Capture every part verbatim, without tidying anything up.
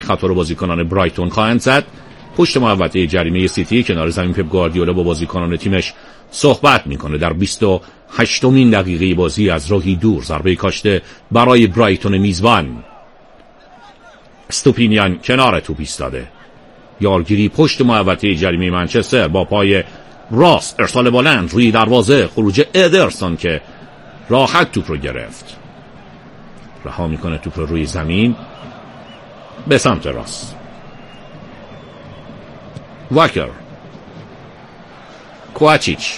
خطا رو بازیکنان برایتون خواهند زد. پشت محوطه جریمه سیتی کنار زمین پپ گواردیولا با بازیکنان تیمش صحبت میکنه. در بیست و هشتمین دقیقه بازی از راهی دور ضربه کاشته برای برایتون میزبان. استوپینیان کنار توپ ایستاده. یارگیری پشت محوطه جریمه منچستر با پای راست، ارسال بلند روی دروازه، خروج ادرسون که راحت توپ رو گرفت، رها میکنه توپ رو روی زمین به سمت راست. واکر، کوچیچ،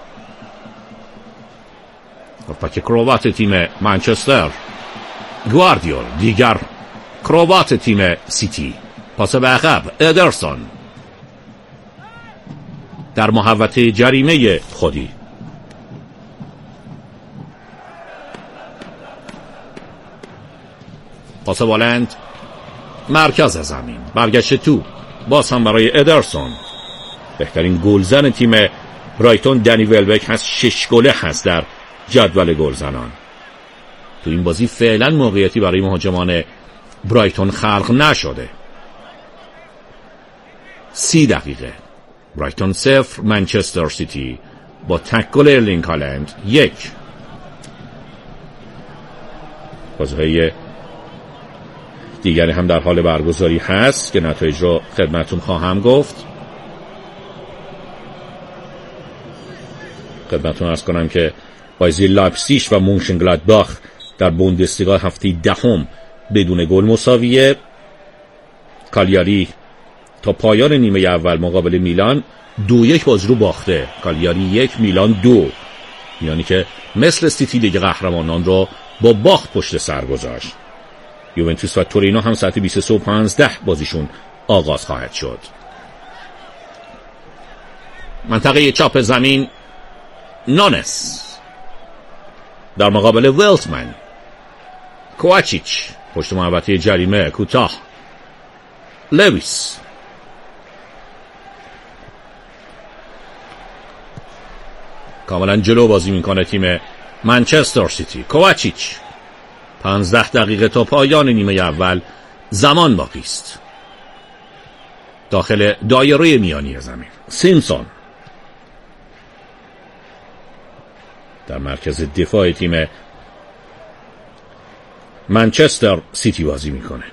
پاک کروات تیم منچستر، گواردیول دیگر کروات تیم سیتی، پاس به عقب ادرسون در محوطه جریمه خودی. پاس بلند مرکز زمین، برگشت تو باز هم برای ادرسون. بهترین گلزن تیم برایتون دنی ولبک هست، شش گله هست در جدول گلزنان. تو این بازی فعلا موقعیتی برای مهاجمان برایتون خلق نشده. سی دقیقه برایتون صفر منچستر سیتی با تکل ارلینگ هالند یک. بازی‌های دیگری هم در حال برگزاری هست که نتایج رو خدمتون خواهم گفت. خدمتون عرض کنم که بازی لایپزیگ و مونشنگلادباخ در بوندسلیگا هفته دهم بدون گل مساویه. کالیاری تا پایان نیمه اول مقابل میلان دو یک بازی رو باخته. کالیاری یک میلان دو، یعنی که مثل سیتی لیگ قهرمانان رو با باخت پشت سر گذاشت. یوونتوس و تورینو هم ساعت بیست صبح پانزده بازیشون آغاز خواهد شد. منطقه چاپ زمین نونس در مقابل ولتمن. کوچیچ پشت محوطه جریمه کوتاه. لویس کاملا جلو بازی میکنه تیم منچستر سیتی. کوچیچ پانزده دقیقه تا پایان نیمه اول زمان باقی است. داخل دایره میانی زمین سیمسون در مرکز دفاع تیم منچستر سیتی بازی میکنه.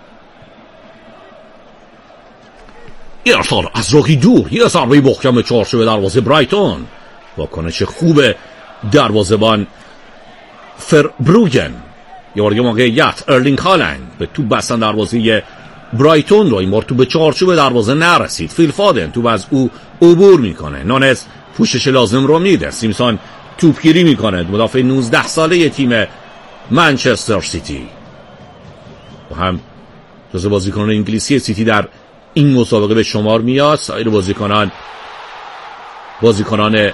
ارسال از راهی دور، یه ضربه محکم چارچوب دروازه برایتون. واکنش خوب دروازه‌بان فربروگن. یه بار موقعیت ارلینگ هالند به توپ بستن دروازه برایتون رو، این بار توپ به چارچوب دروازه نرسید. فیل فادن توپ از او عبور میکنه. نونز پوشش لازم رو میده. سیمسون توپگیری میکنه. مدافع نوزده ساله تیم منچستر سیتی و هم جزو بازیکنان انگلیسی سیتی در این مسابقه به شمار میاد. سایر بازیکنان بازیکنان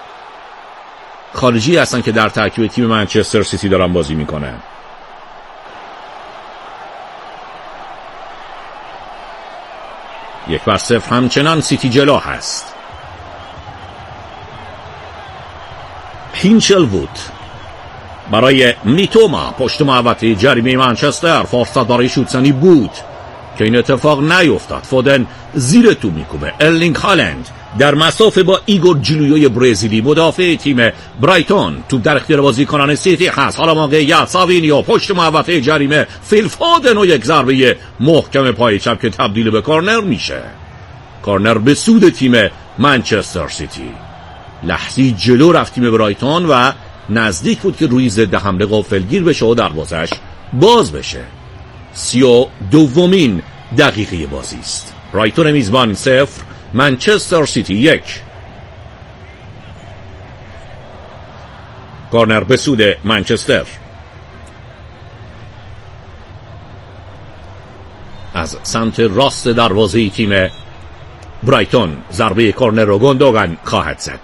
خارجی هستن که در ترکیب تیم منچستر سیتی دارن بازی میکنن. یک بر صفر همچنان سیتی جلو هست. هینچل وود برای میتوما پشت محوطه جریمه منچستر. فرصت برای شوتزنی بود که این اتفاق نیفتاد. فودن زیر تو میکوبه. ارلینگ هالند در مسافه با ایگور جلویوی برزیلی مدافع تیم برایتون. توپ در اختیار بازیکنان سیتی هست. حالا موقعیت ساوینیو پشت محوطه جریمه. فیل فودن و یک ضربه محکم پای چپ که تبدیل به کارنر میشه. کارنر به سود تیم منچستر سیتی. لحظی جلو رفت تیم برایتون و نزدیک بود که روی ضد حمله غافلگیر بشه و دروازش باز بشه. سی و دومین دقیقه بازی است. برایتون میزبان صفر منچستر سیتی یک. کارنر به سود منچستر. از سمت راست دروازه تیم برایتون ضربه کارنر رو گوندوگان خواهد زد.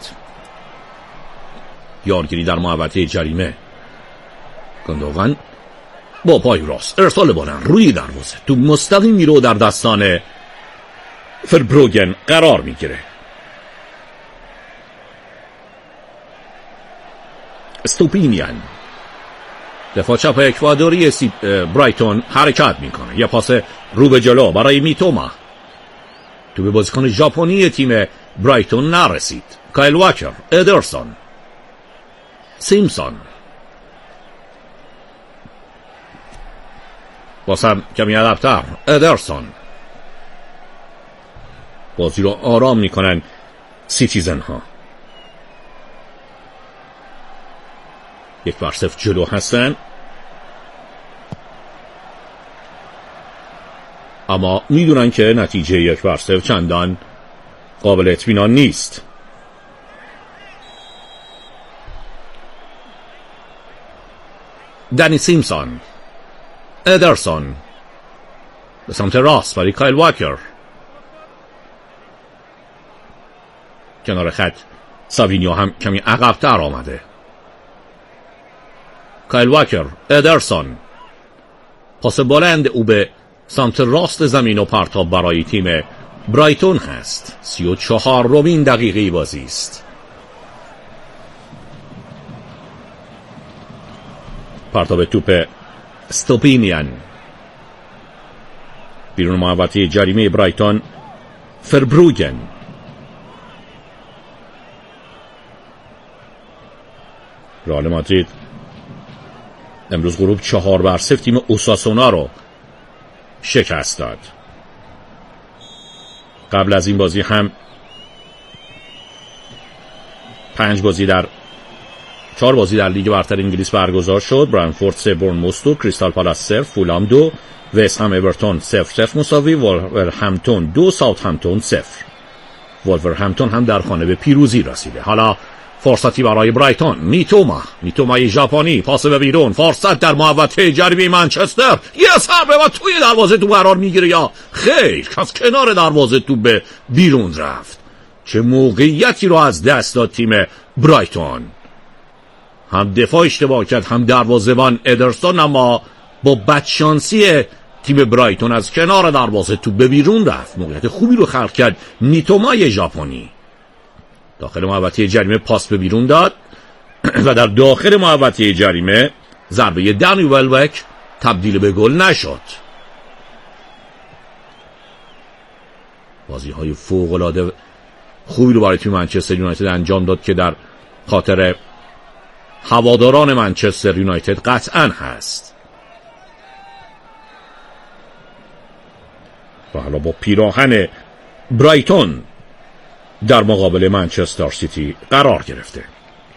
یارگیری در محوطه جریمه. گوندوگان با پای راست ارسال بلند روی دروازه. تو مستقیم میره در دستان فربروگن قرار میگیره. استوپینیان دفاع چپ اکوادوری برایتون حرکت میکنه. یه پاس رو به جلو برای میتوما. تو به بازیکن ژاپنی تیم برایتون نرسید. کایل واکر، ادرسون، سیمسون. بازم کمی عقب‌تر ادرسون. بازی رو آرام میکنن سیتیزن ها. یک بر صفر جلو هستن، اما میدونن که نتیجه یک بر صفر چندان قابل اطمینان نیست. دنی سیمسون، ادرسون به سمت راست برای کایل واکر. کنار خط ساوینیو هم کمی عقب‌تر آمده. کایل واکر، ادرسون. پاس بلند او به سمت راست زمین و پرتاب برای تیم برایتون هست. سی و چهار رومین دقیقه بازی است. پرتاب توپ استوپینیان بیرون محوطه جریمه برایتون. فربروگن، رئال مادرید امروز غروب چهار بر صفر تیم اوساسونا رو شکست داد. قبل از این بازی هم پنج بازی در چهار بازی در لیگ برتر انگلیس برگزار شد. برنتفورد سه، بورنموث دو، کریستال پالاس صفر، فولام دو، وست هم اورتون صفر صفر مساوی، وولورهمپتون دو، ساوثهمپتون صفر. وولورهمپتون هم در خانه به پیروزی رسیده. حالا فرصتی برای برایتون. میتوما، میتومای ژاپنی، پاس به بیرون، فرصت در محوطه جریمه منچستر. یه ضربه و توی دروازه تو قرار میگیره یا خیر، از کنار دروازه تو به بیرون رفت. چه موقعیتی رو از دست داد تیم برایتون. هم دفاع اشتباه کرد، هم دروازه‌بان ادرسون، اما با بدشانسی تیم برایتون از کنار دروازه تو به بیرون رفت. موقعیت خوبی رو خلق کرد میتومای ژاپنی. داخل محوطه جریمه پاس به بیرون داد و در داخل محوطه جریمه ضربه دنی ولبک تبدیل به گل نشد. بازی های فوق العاده خوبی رو برای تیم منچستر یونایتد انجام داد که در خاطر هواداران منچستر یونایتد قطعاً هست. و حالا با پیراهن برایتون در مقابل منچستر سیتی قرار گرفته.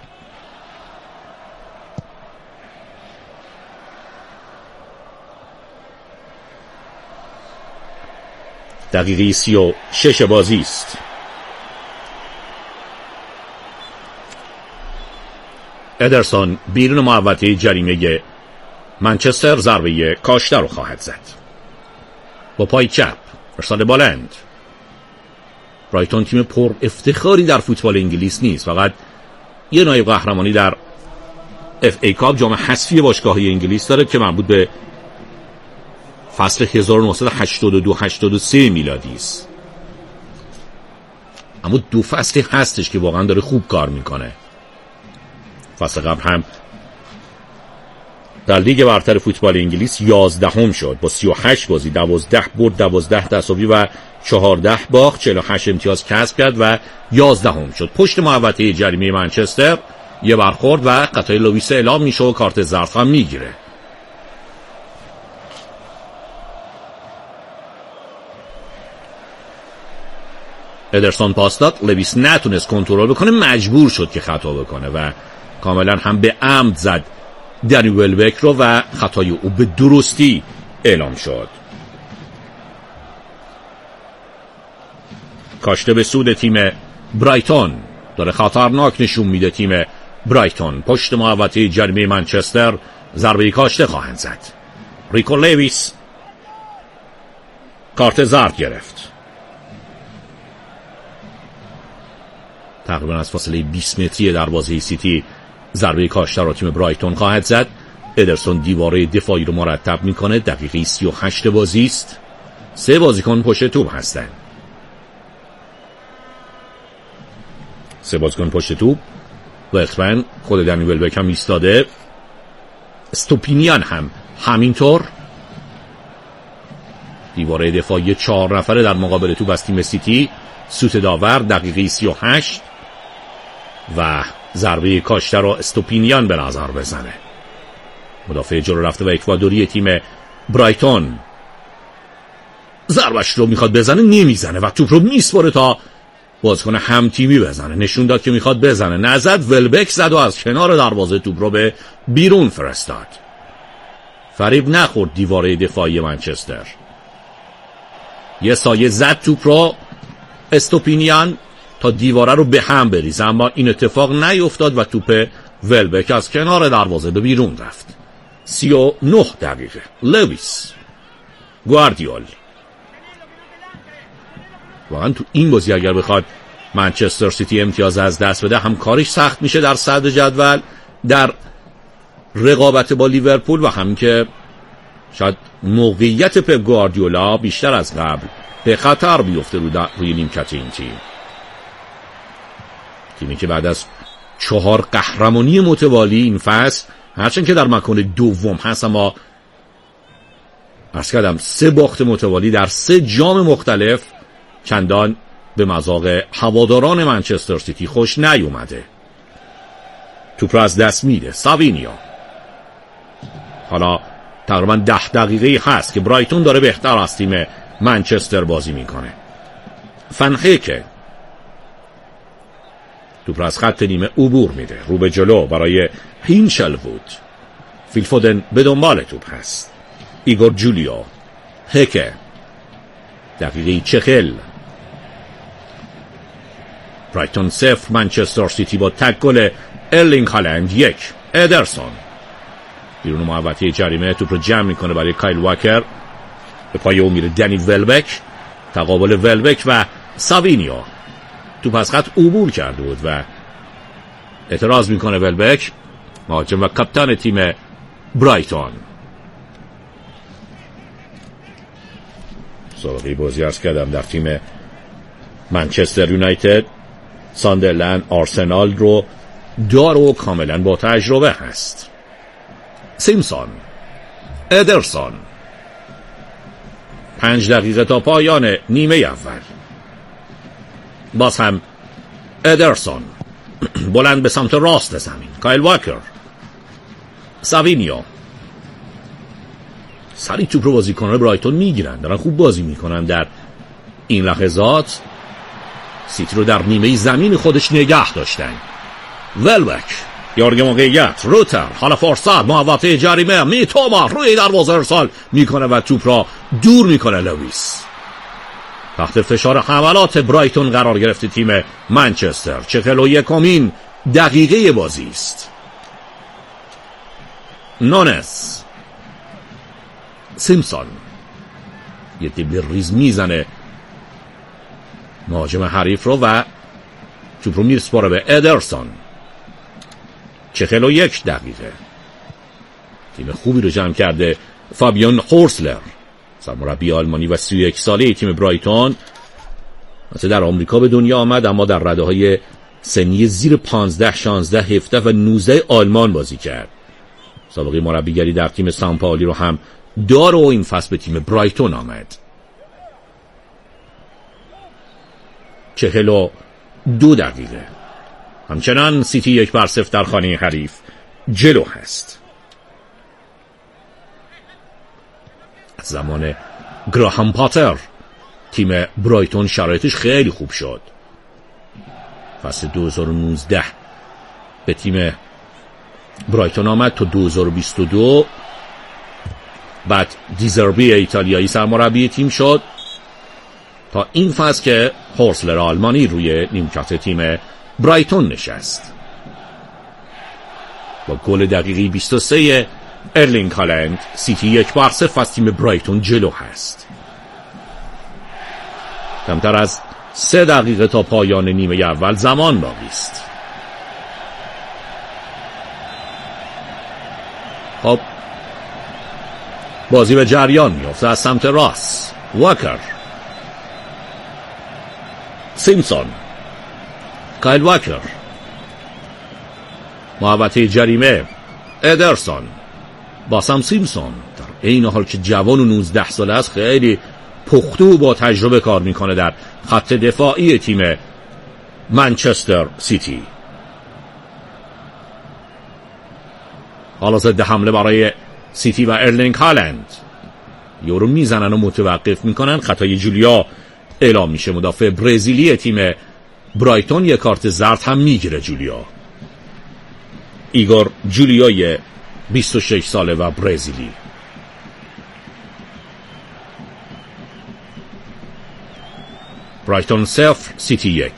دقیقه سی و شش بازی است. ادرسون بیرون محوطه جریمه منچستر ضربه کاشته رو خواهد زد. با پای چپ ارسال بلند. برایتون تیم پر افتخاری در فوتبال انگلیس نیست، فقط یه نایب قهرمانی در اف ای کاپ جام حذفی باشگاه‌های انگلیس داره که مربوط به فصل هزار و نهصد و هشتاد و دو هشتاد و سه میلادی است. اما دو فصلی هستش که واقعا داره خوب کار میکنه. فصل قبل هم در لیگ برتر فوتبال انگلیس یازدهم شد با سی و هشت بازی، دوازده برد، دوازده تساوی و چهارده باخت، چهل و هشت امتیاز کسب کرد و یازدهم شد. پشت محوطه جریمه منچستر یه برخورد و خطای لوئیس اعلام میشه و کارت زرد هم میگیره. ادرسون پاس داد، لوئیس نتونست کنترل بکنه، مجبور شد که خطا بکنه و کاملا هم به عمد زد دنی ولبک رو و خطای او به درستی اعلام شد. کاشته به سود تیم برایتون، داره خطرناک نشون میده تیم برایتون. پشت محوطه جریمه منچستر ضربه کاشته خواهند زد. ریکو لوئیس کارت زرد گرفت. تقریبا از فاصله بیست متری دروازه سیتی ضربه کاشته را تیم برایتون خواهد زد. ادرسون دیواره دفاعی رو مرتب میکنه. دقیقه سی و هشت بازی است. سه بازیکن پشت توپ هستند. سه بازیکن پشت توپ. ولتمن، خود دنی ولبک هم ایستاده. استوپینیان هم همینطور. دیواره دفاعی چهار نفره در مقابل توپ از تیم سیتی. سوت داور دقیقه سی و هشت و ضربه کاشته رو استوپینیان به نظر بزنه. مدافع جلو رفته و اکوادوری تیم برایتون ضربش رو میخواد بزنه، نمیزنه و توپ رو میسپره تا بازیکن هم تیمی بزنه. نشون داد که میخواد بزنه، نزد. ولبک زد و از کنار دروازه توپ رو به بیرون فرستاد. فریب نخورد دیواره دفاعی منچستر. یه سایه زد توپ رو استوپینیان تا دیواره رو به هم بریزه، اما این اتفاق نیفتاد و توپ ولبک از کنار دروازه به بیرون رفت. سی و نه دقیقه. لویس گواردیول. واقعا تو این بازی اگر بخواد منچستر سیتی امتیاز از دست بده، هم کارش سخت میشه در صدر جدول در رقابت با لیورپول و هم که شاید موقعیت پپ گواردیولا بیشتر از قبل به خطر بیفته رو روی نیمکت این تیم. تیمی که بعد از چهار قهرمانی متوالی این فصل، هرچند که در مکان دوم هست، اما عرض کردم سه باخت متوالی در سه جام مختلف چندان به مذاق هواداران منچستر سیتی خوش نیومده. توپ را از دست میده ساوینیو. حالا تقریبا ده دقیقه هست که برایتون داره بهتر از تیم منچستر بازی میکنه. فنهیکه توپ را از خط نیمه عبور میده، رو به جلو برای هینچلوود. فیلفودن به دنبال توپ هست. ایگور جولیو. هکه دقیقه چخل. برایتون صفر منچستر سیتی با تک گل ارلینگ هالند یک. ادرسون بیرون محوطه جریمه توپ رو جمع میکنه برای کایل واکر. به پای او میره دنی ولبک. تقابل ولبک و ساوینیو. توپ از خط عبور کرده بود و اعتراض میکنه ولبک، مهاجم و کاپیتان تیم برایتون. سابقه بازی عرض کردم در تیم منچستر یونایتد، ساندرلند، آرسنال رو داره و کاملا با تجربه هست. سیمسون. ادرسون. پنج دقیقه تا پایان نیمه اول. باز هم ادرسون بلند به سمت راست زمین. کایل واکر. ساوینیو. سری توپ رو بازیکنان برایتون میگیرن، دارن خوب بازی میکنن در این لحظات. سیتی رو در نیمه زمین خودش نگه داشتن. ولبک یارگ موقعیت. روتر حالا فرصت محوطه جریمه. میتوما روی دروازه ارسال میکنه و توپ را دور میکنه. لویس تحت فشار حملات برایتون قرار گرفته تیم منچستر. چهل و یکمین دقیقه بازی است. نونس. سیمسون یه دبل ریز میزنه مهاجم حریف رو و توپ رو میسپاره به ادرسون. چهل و یک دقیقه. تیم خوبی رو جمع کرده فابیان هورسلر، سرمربی آلمانی و سی و یک ساله تیم برایتون. مثلا در آمریکا به دنیا آمد، اما در رده‌های سنی زیر پانزده، شانزده، هفده و نوزده آلمان بازی کرد. سابقه مربیگری در تیم سانپائولی رو هم داره و این فصل به تیم برایتون آمد. چهل و دو دقیقه. همچنان سیتی یک بر صفر در خانه حریف جلو هست. زمان گراهام پاتر تیم برایتون شرایطش خیلی خوب شد. فصل دو هزار و نوزده به تیم برایتون آمد تا دو هزار و بیست و دو. بعد دیزربی ایتالیایی سرمربی تیم شد تا این فصل که هورسلر آلمانی روی نیمکت تیم برایتون نشست. با گل دقیقه بیست و سه ارلینگ هالند سیتی یک بر صفر از تیم برایتون جلو هست. کمتر از سه دقیقه تا پایان نیمه اول زمان باقی است. خب بازی به جریان میفته از سمت راست. واکر. سیمسون. کایل واکر. محوطه جریمه. ادرسون. باسم سیمپسون در این حال که جوان و نوزده ساله است خیلی پخته و با تجربه کار میکنه در خط دفاعی تیم منچستر سیتی. حالا ضد حمله برای سیتی و ارلینگ هالند، یورو میزنن و متوقف میکنن. خطای جولیا اعلام میشه. مدافع برزیلی تیم برایتون یک کارت زرد هم میگیره. جولیا ایگور جولیای بیست و شش ساله و برزیلی. برایتون صفر سیتی یک.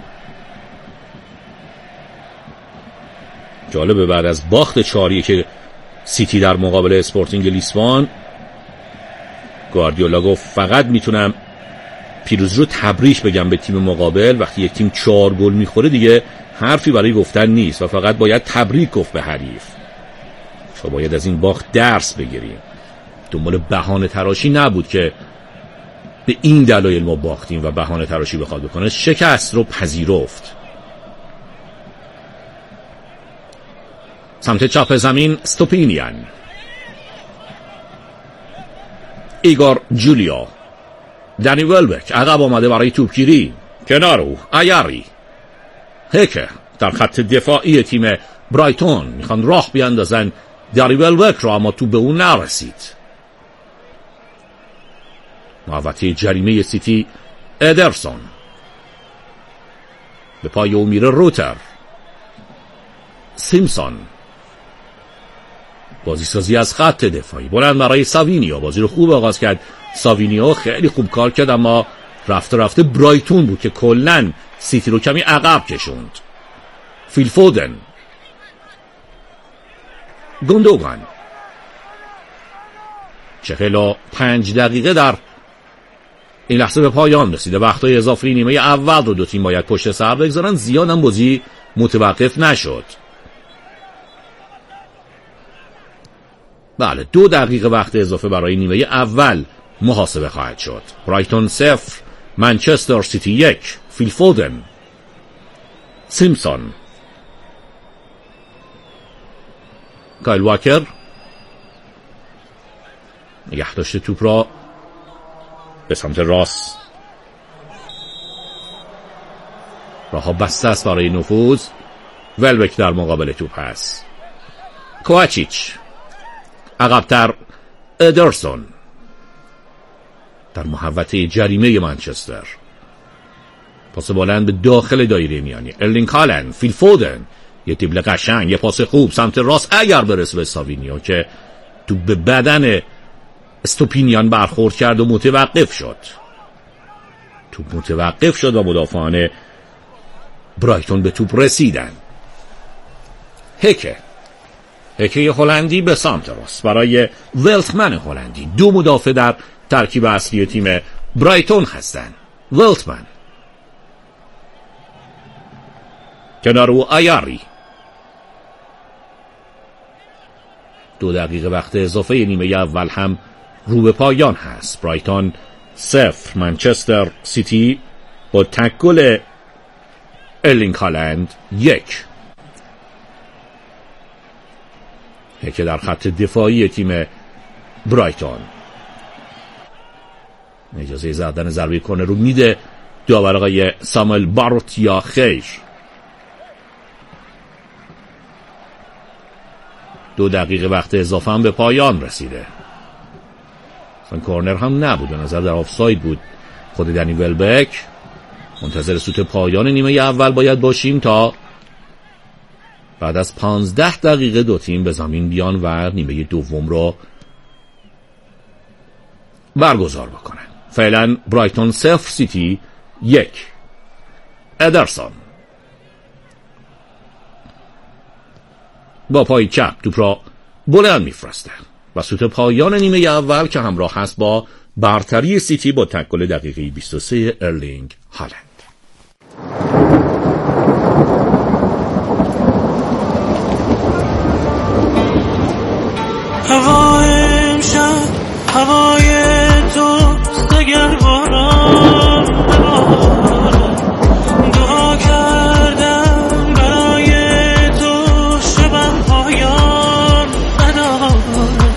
جالبه بعد از باخت چاری که سیتی در مقابل اسپورتینگ لیسبون، گواردیولا گفت فقط میتونم پیروزی رو تبریک بگم به تیم مقابل. وقتی یک تیم چهار گل میخوره دیگه حرفی برای گفتن نیست و فقط باید تبریک گفت به حریف. و باید از این باخت درس بگیریم. دنبال بهانه تراشی نبود که به این دلایل ما باختیم و بهانه تراشی بخواد بکنه. شکست رو پذیرفت. سمت چپ زمین استوپینیان، ایگور جولیا، دنی ولبک عقب آمده برای توپگیری. کنار او آیاری. هکه در خط دفاعی تیم برایتون میخوان راه بیاندازن دنی ولبک را، اما تو به اون نرسید. محوطه جریمه سیتی ادرسون، به پای او میره روتر. سیمپسون، بازی سازی از خط دفاعی بلند برای ساوینیو. بازی رو خوب آغاز کرد ساوینیو، خیلی خوب کار کرد، اما رفته رفته برایتون بود که کلن سیتی رو کمی عقب کشوند. فیل فودن، گوندوگان. چهل و پنج دقیقه در این لحظه به پایان رسیده. وقتای اضافی نیمه اول رو دو تیم باید پشت سر بگذارن. زیادم بازی متوقف نشد. بله، دو دقیقه وقت اضافه برای نیمه اول محاسبه خواهد شد. برایتون صفر منچستر سیتی یک. فیل فودن، سیمپسون، کایل واکر نگه داشته توپ را به سمت راست. راه ها بسته است برای نفوذ. ولبک در مقابل توپ هست. کوواچیچ عقبتر. ادرسون در محوطه جریمه منچستر. پاس بلند به داخل دایره میانی. ارلینگ هالند، فیل فودن، یه تیبل قشنگ، یه پاس خوب سمت راست اگر برسه به ساوینیو که تو به بدن استوپینیان برخورد کرد و متوقف شد. توپ متوقف شد و مدافعان برایتون به توپ رسیدن. هکه هکه هلندی به سمت راست برای ولتمن هلندی. دو مدافع در ترکیب اصلی تیم برایتون هستند. ولتمن، کنار او آیاری. دو دقیقه وقت اضافه نیمه اول هم رو به پایان هست. برایتون صفر منچستر سیتی با تک گل ارلینگ هالند یک. که در خط دفاعی تیم برایتون اجازه زدن ضربه کرنر رو میده داور آقای ساموئل باروت یا خیر. دو دقیقه وقت اضافه هم به پایان رسیده. اصلا کرنر هم نبود، به نظر در آفساید بود. خود دنی ولبک. منتظر سوت پایان نیمه اول باید باشیم تا بعد از پانزده دقیقه دو تیم به زمین بیان و نیمه دوم رو برگزار بکنن. فعلا برایتون صفر سیتی یک. ادرسون با پای چپ توپ را بلند میفرسته و سوت پایان نیمه اول که همراه هست با برتری سیتی با تک گل دقیقه بیست و سه ارلینگ هالند. هوای امشب هوای دوست اگر باران بباره، دعا کردم برای تو شبم پایان نداره.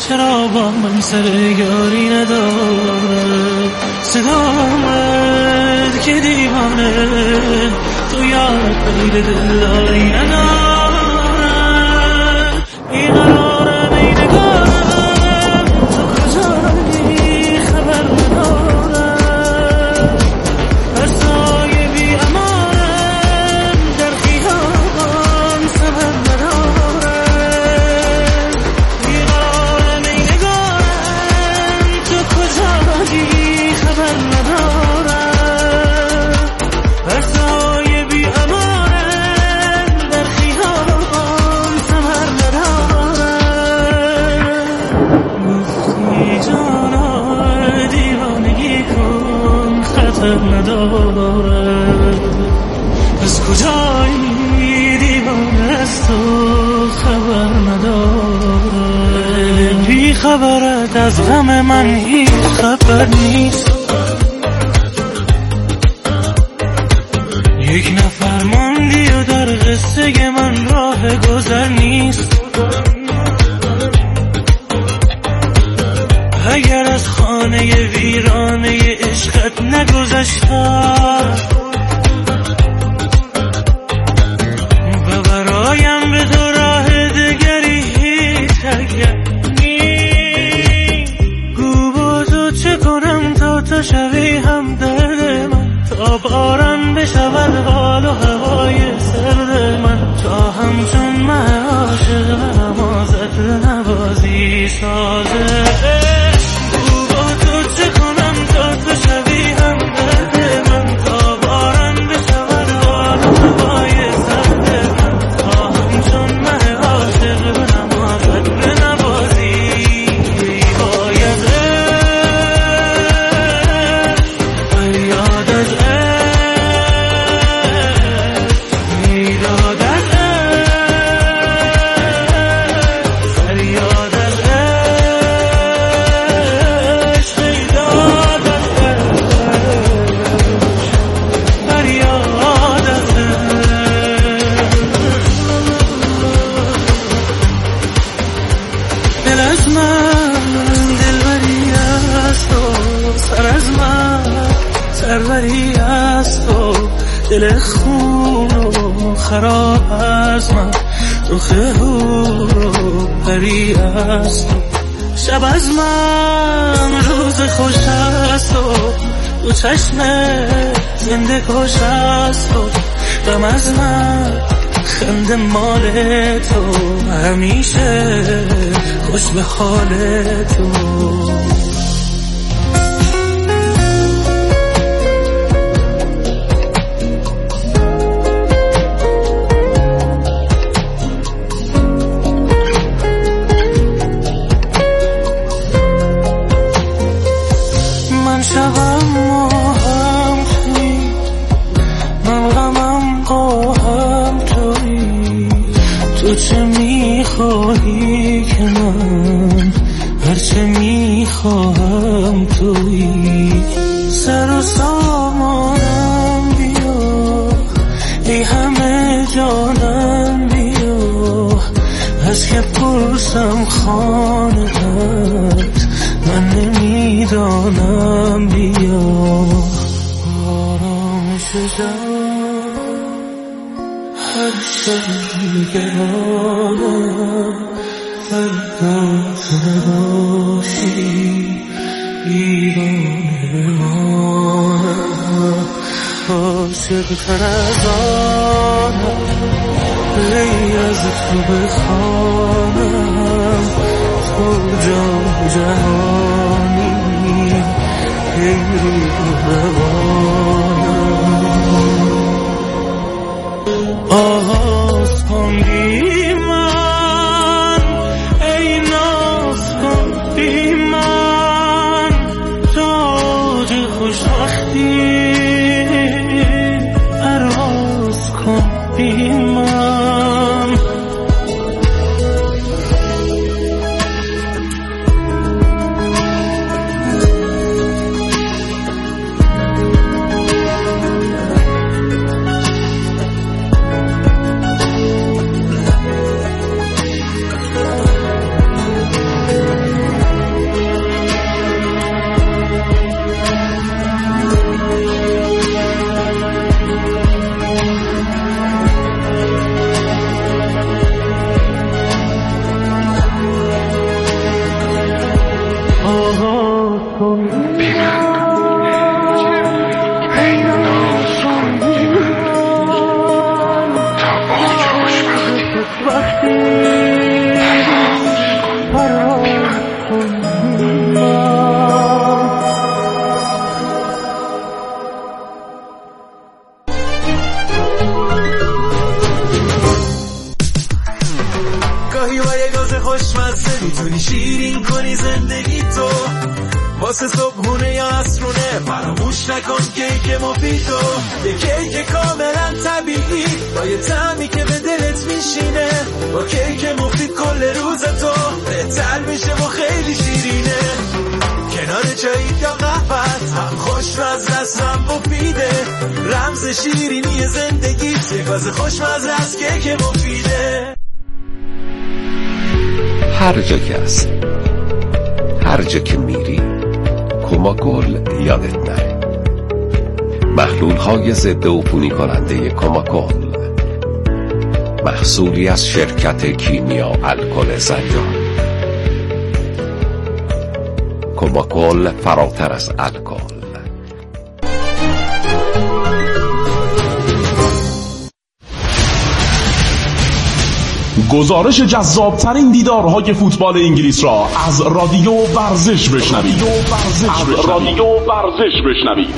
چرا با من سر یاری نداره، صدامت که دیوانه تو یاد غیر دلداری نداره، بیقرارم ای نگارم تو کجایی خبر ندارم، هر سایه بی امانم در خیابان سبب ندارم، بیقرارم ای نگارم تو کجایی خبر ندارم، هر سایه بی امانم در خیابان سبب ندارم، گفتی جانا دیوانگی کن خطر ندارم، از کجایی دیوانه از تو خبر ندارم، بی خبرت از غم من هیچ خبر نیست، یک نفر ماندی و در قصه من راه گذر نیست، اگر از خانه ویرانه عشقت نگذشتم و برایم به تو راه دگری تگر نیست، گو با تو چه کنم تا تو شوی هم درد من، تا باران بشود حال و هوای سرد من، تا همچون من عاشق و نمازت نوازی سازه، گو با تو چه کنم تا تو شوی هم درد من، تا باران بشود حال و هوای سرد من، تا همچون من عاشق و نمازت نوازی باید فریاد از دل از من دلبری است و سر از من سروری است و دل خون و خراب از من رخ حور و پری است و شب از من روز خوش است و دو چشم زنده کش است و غم از من خنده مال تو همیشه خوش به حال تو. من شبم ماهم توی، من غمم قاهم توی، تو چه میخواهی که من هرچه میخواهم توی، سر و سامانم بیا ای همه جانم بیا، از که پرسم خانه‌ات من نمیدانم بیا، آرامش جان هر شبی گرانم فردات نباشی دیوانه مانم، عاشق تر از آنم لی از تو بخوانم، تو جان جهانی پیری روانم، آغاز کن بی من ای ناز کن بی من، تاج خوشبختی پرواز کن بی من، میتونی شیرین کنی زندگی تو واسه صبحونه یا عصرونه، فراموش نکن کیک مفیدو، یه کیک کاملا طبیعی با یه طعمی که به دلت میشینه. با کیک مفید کل روزتو بهتر میشه و خیلی شیرینه. کنار چایی یا قهوه‌ت هم خوشمزه است هم مفیده. رمز شیرینی زندگی یه گاز خوشمزه است کیک مفیده. هر جا که هست، هر جا که میری، کوماگل یادت نره. محلول های ضد عفونی کننده کوماگل، محصولی از شرکت کیمیا الکل زنجان. کوماگل فراتر از الکل. گزارش جذابترین دیدارهای فوتبال انگلیس را از رادیو ورزش بشنوید. از رادیو ورزش بشنوید.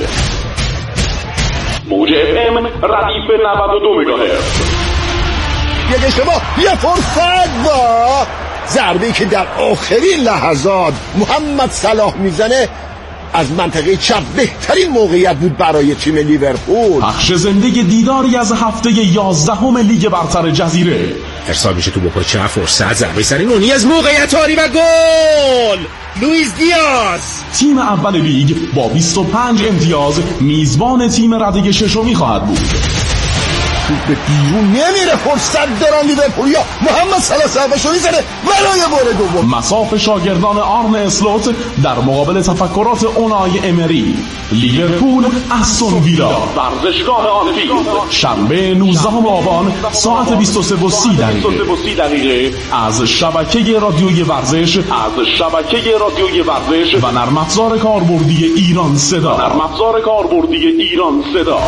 موج اف ام ردیف نود و دو مگاهرتز. یک اشتباه، یه فرصت با ضربه‌ای که در آخرین لحظات محمد صلاح میزنه از منطقه چپ بهترین موقعیت بود برای تیم لیورپول. پخش زنده دیداری از هفته یازدهم لیگ برتر جزیره. ارسال میشه تو بپای چپ، فرصت ضربه سری نونی از موقعیت آری و گل لوئیس دیاز. تیم اول لیگ با بیست و پنج امتیاز میزبان تیم رده ششمی خواهد بود. به بیرون نمیره، فرصت دارن لیورپولیا. محمد صلاح ضربه‌شو میزنه برای بار دوم. مصاف شاگردان آرن اسلوت در مقابل تفکرات اونای امری. لیورپول استون ویلا، ورزشگاه آنفیلد، شنبه نوزدهم آبان ساعت بیست و سه و سی دقیقه از شبکه رادیوی ورزش از شبکه رادیوی ورزش و نرم افزار کاربردی ایران صدا. نرم افزار کاربردی ایران صدا.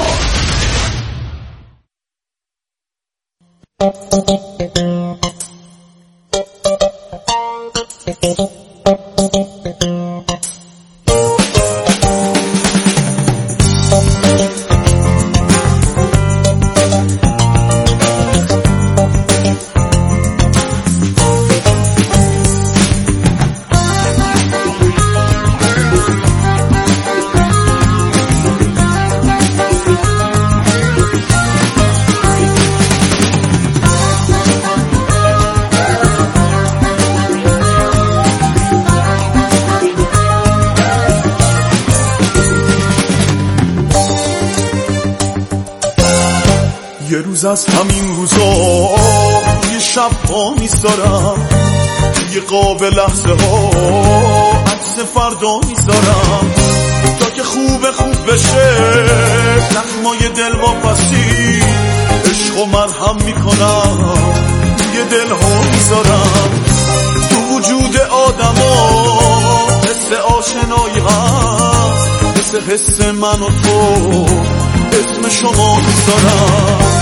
یه روز از همین روزا یه شب ها میذارم، یه قاب لحظه ها عکس فردا میذارم، تا که خوب خوب بشه زخمای دل واپسی، عشق و مرهم میکنم یه دل ها میذارم. تو وجود آدم ها حس آشنایی هست، مثل حس من و تو اسم شما میذارم.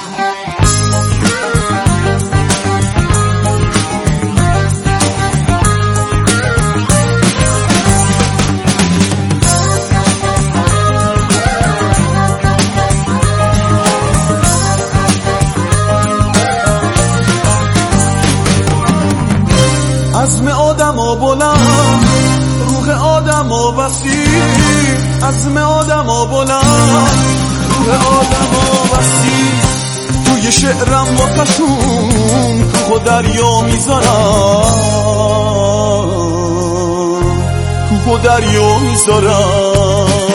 عزم آدم ها بلند، روح آدم ها وسیع، عزم آدم ها بلند، روح آدم ها وسیع. توی شعرم واسشون کوه و دریا میذارم، کوه و دریا میذارم.